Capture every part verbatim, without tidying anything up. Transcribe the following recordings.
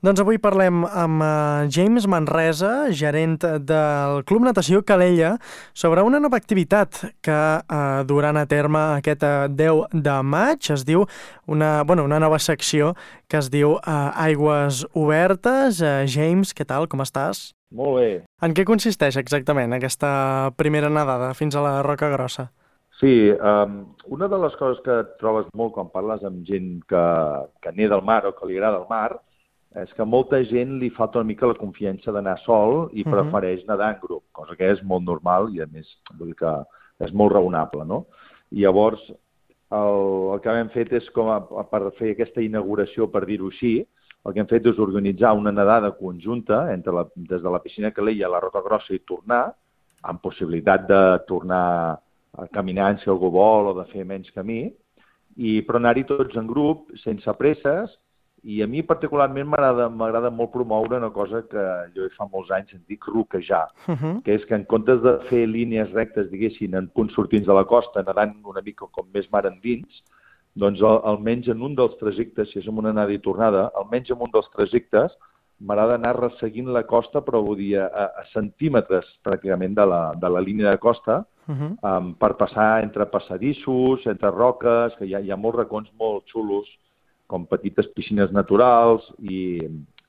Doncs avui parlem amb uh, James Manresa, gerent del Club Natació Calella, sobre una nova activitat que uh, duran a terme aquest uh, deu de maig. Es diu una, bueno, una nova secció que es diu uh, Aigües Obertes. Uh, James, què tal? Com estàs? Molt bé. En què consisteix exactament aquesta primera nedada fins a la Roca Grossa? Sí, um, una de les coses que trobes molt quan parles amb gent que, que neda al mar o que li agrada el mar és que a molta gent li falta una mica la confiança d'anar sol i Uh-huh. prefereix nedar en grup, cosa que és molt normal i a més vull dir que és molt raonable, no? I llavors el, el que hem fet és com a, per fer aquesta inauguració, per dir-ho així, el que hem fet és organitzar una nedada conjunta entre la, des de la piscina Calella a la Roca Grossa i tornar, amb possibilitat de tornar caminant si algú vol o de fer menys camí, i, però anar-hi tots en grup, sense presses. I a mi particularment m'agrada m'agrada molt promoure una cosa que jo fa molts anys en dic roquejar, Uh-huh. que és que en comptes de fer línies rectes, diguéssim, en punts sortints de la costa, nedant una mica com més mar endins, doncs al, almenys en un dels trajectes, si és en una anada i tornada, almenys en un dels trajectes m'agrada anar resseguint la costa, però vull dir, a, a centímetres pràcticament de la, de la línia de costa, Uh-huh. um, per passar entre passadissos, entre roques, que hi ha, hi ha molts racons molt xulos, com petites piscines naturals i,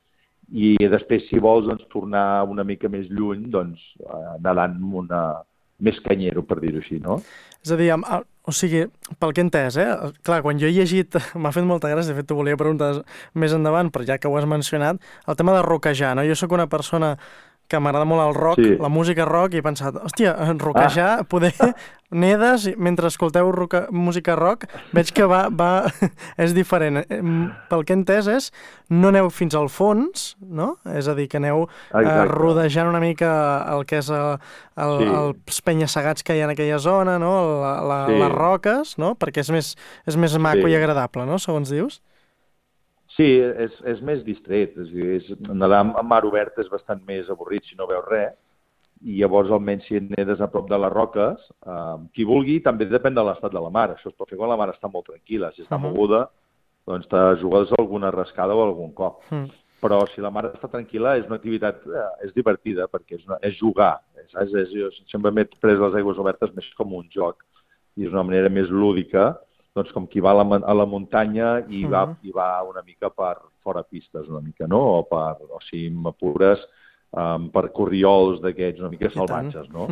i després, si vols, doncs, tornar una mica més lluny, doncs, eh, nedant amb una... més canyero, per dir-ho així, no? És a dir, amb, o sigui, pel que he entès, eh? Clar, quan jo he llegit, m'ha fet molta gràcia, de fet t'ho volia preguntar més endavant, però ja que ho has mencionat, el tema de roquejar, no? Jo sóc una persona que m'agrada molt el rock, Sí. la música rock, i he pensat, hòstia, roquejar, ah. poder nedes mentre escolteu roca, música rock, veig que va, va, és diferent. Pel que he entès és, no aneu fins al fons, no? És a dir, que aneu eh, rodejant una mica el que és el, el, Sí. els penya-segats que hi ha en aquella zona, no? La, la, Sí. les roques, no? Perquè és més, és més maco Sí. i agradable, no? Segons dius. Sí, és, és més distret. És a dir, és, nedar amb mar obert és bastant més avorrit si no veus res, i llavors almenys si et nedes a prop de les roques, eh, qui vulgui, també depèn de l'estat de la mar. Això es pot fer quan la mar està molt tranquil·la. Si està Uh-huh. moguda, doncs te jugues alguna rascada o algun cop. Mm. Però si la mar està tranquil·la és una activitat, eh, és divertida, perquè és, una, és jugar. Saps? És, jo sempre m'he pres les aigües obertes més com un joc, i és una manera més lúdica, doncs com qui va a la, a la muntanya i, va, Mhm. i va una mica per fora pistes, una mica, no? O, per, o si m'apures, um, per corriols d'aquests una mica salvatges, no?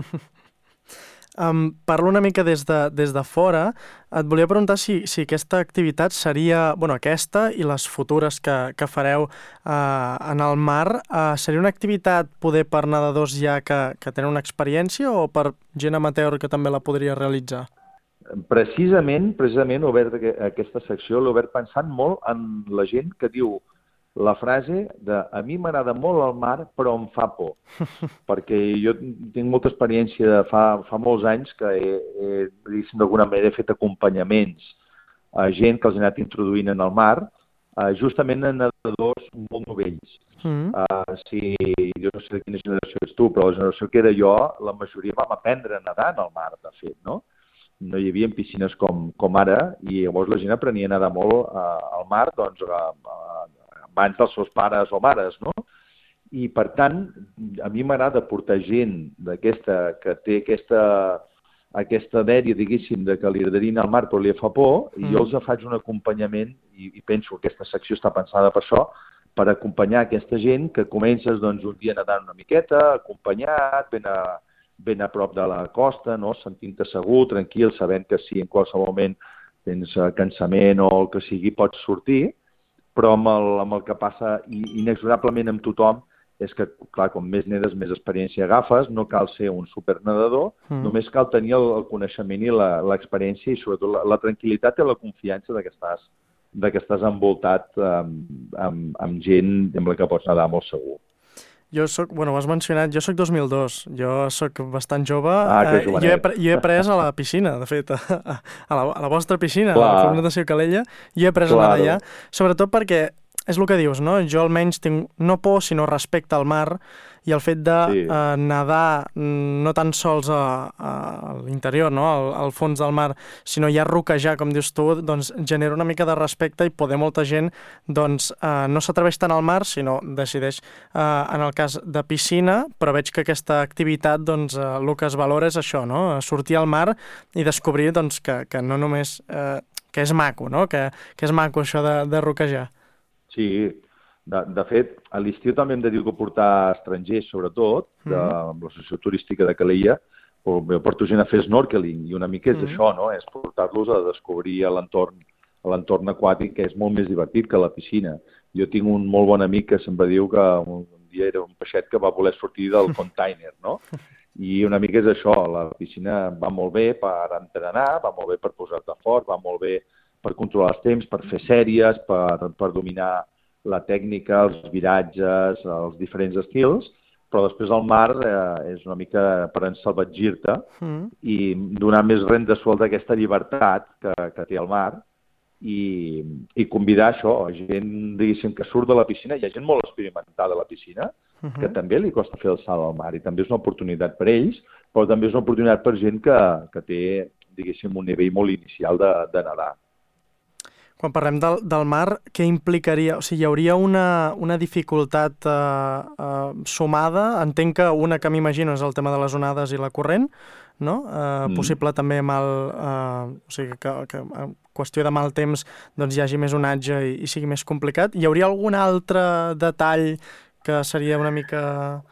Um, parlo una mica des de, des de fora. Et volia preguntar si, si aquesta activitat seria, bueno, aquesta i les futures que, que fareu uh, en el mar, uh, seria una activitat poder per nedadors ja que, que tenen una experiència o per gent amateur que també la podria realitzar? Precisament, precisament, he obert aquesta secció, l'he obert pensant molt en la gent que diu la frase de a mi m'agrada molt el mar però em fa por, perquè jo tinc molta experiència de fa, fa molts anys que he, he d'alguna manera he fet acompanyaments a gent que els he anat introduint en el mar, uh, justament a nedadors molt novells. Mm. Uh, si, jo no sé de quina generació és tu, però la generació que era jo, la majoria vam aprendre a nedar en el mar, de fet, no? No hi havia piscines com, com ara, i llavors la gent aprenia a nedar molt uh, al mar, doncs, uh, uh, abans dels seus pares o mares, no? I, per tant, a mi m'agrada portar gent d'aquesta, que té aquesta, aquesta dèria, diguéssim, de que li agradaria anar al mar però li fa por, mm. i jo els faig un acompanyament, i, i penso que aquesta secció està pensada per això, per acompanyar aquesta gent que comences, doncs, un dia nedant una miqueta, acompanyat, ben a, ben a prop de la costa, no? Sentint-te segur, tranquil, sabent que si en qualsevol moment tens cansament o el que sigui pots sortir, però amb el, amb el que passa inexorablement amb tothom és que, clar, com més nedes, més experiència agafes, no cal ser un supernedador, mm. només cal tenir el, el coneixement i l'experiència i sobretot la, la tranquil·litat i la confiança de que estàs, de que estàs envoltat amb, amb, amb gent amb la que pots nedar molt segur. Jo soc, bueno, ho has mencionat, jo soc dos mil dos, jo soc bastant jove, ah, eh, jo, he, jo he après a la piscina, de fet, a, a, la, a la vostra piscina, Clar. a la Club Natació Calella, jo he après Clar. a nedar allà, sobretot perquè és el que dius, no? Jo almenys tinc no por, sinó respecte al mar, i el fet de sí. eh, nedar no tan sols a, a l'interior, no? Al, al fons del mar, sinó ja roquejar, com dius tu, doncs genera una mica de respecte i poder molta gent doncs, eh, no s'atreveix tant al mar, sinó decideix, eh, en el cas de piscina, però veig que aquesta activitat, doncs, eh, el que es valora és això, no? Sortir al mar i descobrir doncs, que, que no només... Eh, que és maco, no? Que, que és maco això de, de roquejar. Sí, de, de fet, a l'estiu també hem dedico a portar estrangers, sobretot, de, mm-hmm. amb l'associació turística de Calella, però porto gent a fer snorkeling, i una mica és mm-hmm. això, no? És portar-los a descobrir l'entorn l'entorn aquàtic, que és molt més divertit que la piscina. Jo tinc un molt bon amic que sempre diu que un dia era un peixet que va voler sortir del container, no? I una mica és això, la piscina va molt bé per entrenar, va molt bé per posar-te fort, va molt bé per controlar els temps, per fer sèries, per, per dominar la tècnica, els viratges, els diferents estils, però després el mar eh, és una mica per ensalvatgir-te mm. i donar més renda suelta a aquesta llibertat que, que té el mar i, i convidar això, gent, diguéssim, que surt de la piscina, hi ha gent molt experimentada a la piscina, Uh-huh. que també li costa fer el salt al mar i també és una oportunitat per ells, però també és una oportunitat per gent que, que té, diguéssim, un nivell molt inicial de, de nedar. Quan parlem del, del mar, què implicaria? O sigui, hi hauria una, una dificultat eh, eh, sumada? Entenc que una que m'imagino és el tema de les onades i la corrent, no? Eh, mm. Possible també amb el... Eh, o sigui, que, que en qüestió de mal temps doncs, hi hagi més onatge i, i sigui més complicat. Hi hauria algun altre detall que seria una mica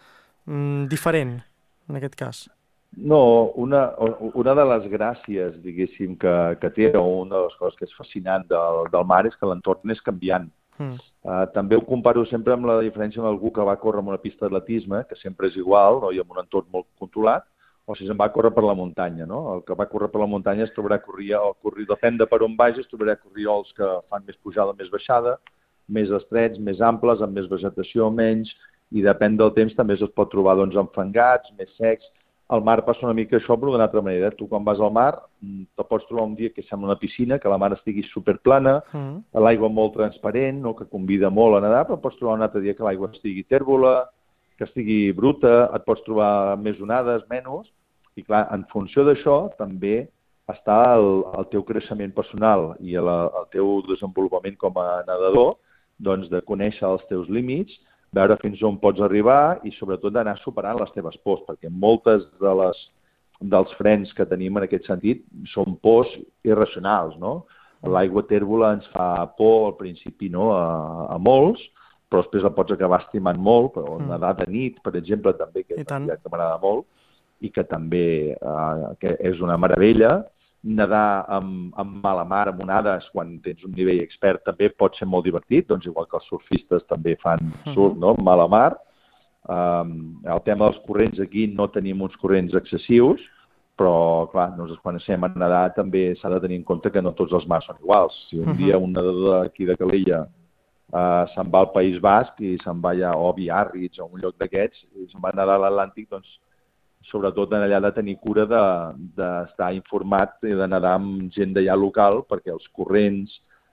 mm, diferent, en aquest cas? No, una, una de les gràcies, diguéssim, que, que té, o una de les coses que és fascinant del, del mar és que l'entorn és canviant. Mm. Uh, també ho comparo sempre amb la diferència amb algú que va córrer en una pista d'atletisme, que sempre és igual, no? I amb un entorn molt controlat, o si se'n va córrer per la muntanya, no? El que va córrer per la muntanya es trobarà a corrir, o corrir depèn de per on vagi, es trobarà a corrir els que fan més pujada, més baixada, més estrets, més amples, amb més vegetació, menys, i depèn del temps també es pot trobar doncs, enfangats, més secs. Al mar passa una mica això, però d'una altra manera. Tu quan vas al mar te pots trobar un dia que sembla una piscina, que la mar estigui superplana, mm. l'aigua molt transparent, no? Que convida molt a nedar, però pots trobar un altre dia que l'aigua estigui tèrbola, que estigui bruta, et pots trobar més onades, menys, i clar, en funció d'això també està el, el teu creixement personal i el, el teu desenvolupament com a nedador, doncs de conèixer els teus límits, veure fins on pots arribar i sobretot d'anar superant les teves pors, perquè moltes de les, dels frens que tenim en aquest sentit són pors irracionals, no? L'aigua tèrbola ens fa por al principi, no? a, a molts, però després la pots acabar estimant molt, però mm. nedar de nit, per exemple, també, que, que m'agrada molt, i que també eh, que és una meravella. Nedar amb, amb mala mar, amb onades, quan tens un nivell expert, també pot ser molt divertit, doncs igual que els surfistes també fan surf, no?, amb mala mar. Um, el tema dels corrents, aquí no tenim uns corrents excessius, però, clar, nosaltres quan anem a nedar també s'ha de tenir en compte que no tots els mars són iguals. Si un dia un nedador d'aquí de Calella uh, se'n va al País Basc i se'n va allà, o a Biarritz, o a un lloc d'aquests, i se'n va nedar a l'Atlàntic, doncs sobretot en allà de tenir cura d'estar de, informat i de nedar amb gent d'allà local, perquè els corrents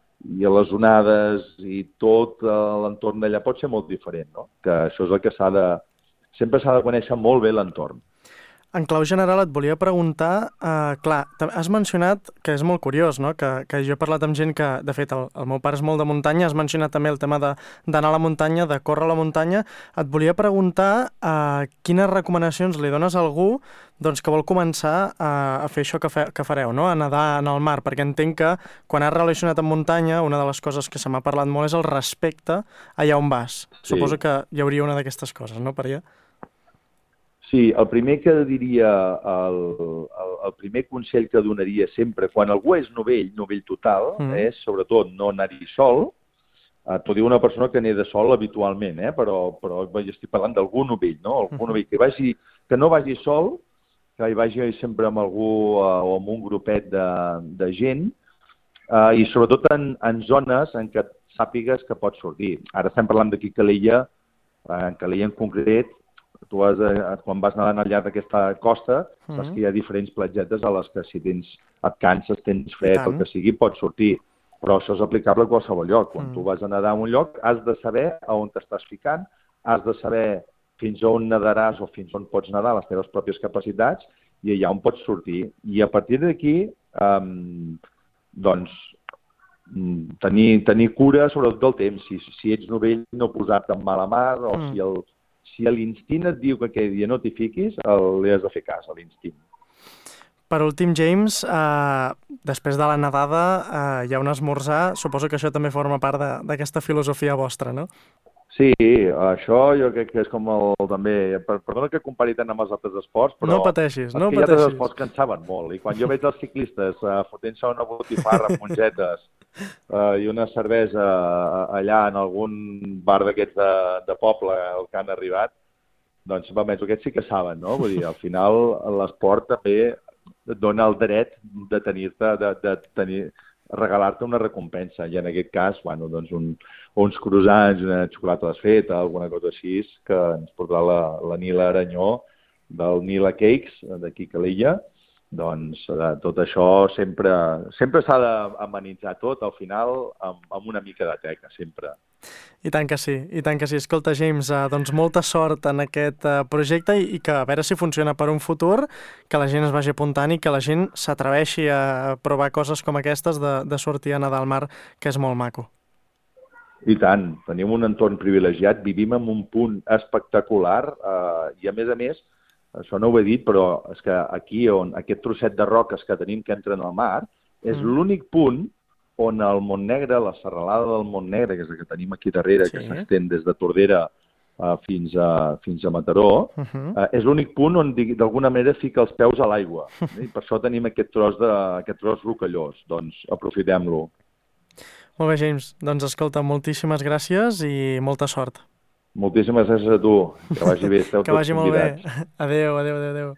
i les onades i tot l'entorn d'allà pot ser molt diferent, no? Que això és el que s'ha de... Sempre s'ha de conèixer molt bé l'entorn. En clau general et volia preguntar, eh, clar, has mencionat, que és molt curiós, no? que, que jo he parlat amb gent que, de fet, el, el meu pare és molt de muntanya, has mencionat també el tema d'anar a la muntanya, de córrer a la muntanya. Et volia preguntar eh, quines recomanacions li dones a algú doncs, que vol començar a, a fer això que, fe, que fareu, no? A nedar en el mar, perquè entenc que quan has relacionat amb muntanya, una de les coses que se m'ha parlat molt és el respecte allà on vas. Sí. Suposo que hi hauria una d'aquestes coses, no, per allà? Sí, el primer que diria, el, el, el primer consell que donaria sempre, quan algú és novell, novell total, mm. és sobretot no anar-hi sol. Eh, T'ho diu una persona que neda sol habitualment, eh? però, però estic parlant d'algú novell, no? Algú mm. novell que, vagi, que no vagi sol, que hi vagi sempre amb algú eh, o amb un grupet de, de gent, eh, i sobretot en, en zones en què sàpigues que pots sortir. Ara estem parlant d'aquí a Calella, eh, en Calella en concret. Tu has, quan vas nedant al llarg d'aquesta costa, mm-hmm. saps que hi ha diferents platgetes a les que si tens, et canses, tens fred, el que sigui, pots sortir. Però això és aplicable a qualsevol lloc. Quan Mm. tu vas a nedar a un lloc, has de saber a on t'estàs ficant, has de saber fins a on nedaràs o fins on pots nedar les teves pròpies capacitats i allà on pots sortir. I a partir d'aquí, um, doncs, tenir, tenir cura sobretot del temps. Si, si ets novell, no posar-te en mala mar, o Mm. si el, si l'instint et diu que aquell dia no t'hi fiquis, el, li has de fer cas, a l'instint. Per últim, James, eh, després de la nedada eh, hi ha un esmorzar. Suposo que això també forma part de- d'aquesta filosofia vostra, no? Sí, això jo crec que és com el, també, per- perdona que compari tant amb els altres esports, però No pateixis, és no que hi ha altres pateixis. esports que en saben molt, i quan jo veig els ciclistes uh, fotent-se una botifarra amb mongetes uh, i una cervesa uh, allà en algun bar d'aquests de, de poble al que han arribat, doncs va, menys, aquests sí que saben, no? Vull dir, al final l'esport també et dona el dret de tenir-te, de, de tenir, regalar-te una recompensa, i en aquest cas, bueno, doncs un, uns croissants, una xocolata desfeta, alguna cosa així, que ens portarà la, la Nila Aranyó del Nila Cakes, d'aquí Calella. Doncs eh, tot això sempre sempre s'ha d'amenitzar tot, al final, amb, amb una mica de teca, sempre. I tant que sí, i tant que sí. Escolta, James, eh, doncs molta sort en aquest eh, projecte i, i que a veure si funciona per un futur, que la gent es vagi apuntant i que la gent s'atreveixi a provar coses com aquestes de, de sortir a nedar al mar, que és molt maco. I tant, tenim un entorn privilegiat, vivim en un punt espectacular eh, i a més a més, això no ho he dit, però és que aquí, on aquest trosset de roques que tenim que entren al mar, és Mm. l'únic punt on el Montnegre, la serralada del Montnegre, que és la que tenim aquí darrere, Sí. que s'estén des de Tordera uh, fins, a, fins a Mataró, Uh -huh. uh, és l'únic punt on digui- d'alguna manera fica els peus a l'aigua. I per això tenim aquest tros, de, aquest tros rocallós. Doncs aprofitem-lo. Molt bé, James. Doncs escolta, moltíssimes gràcies i molta sort. Moltíssimes gràcies a tu. Que vagi bé. Esteu Que tots vagi molt bé. convidats. Adéu, adéu, adéu, adéu.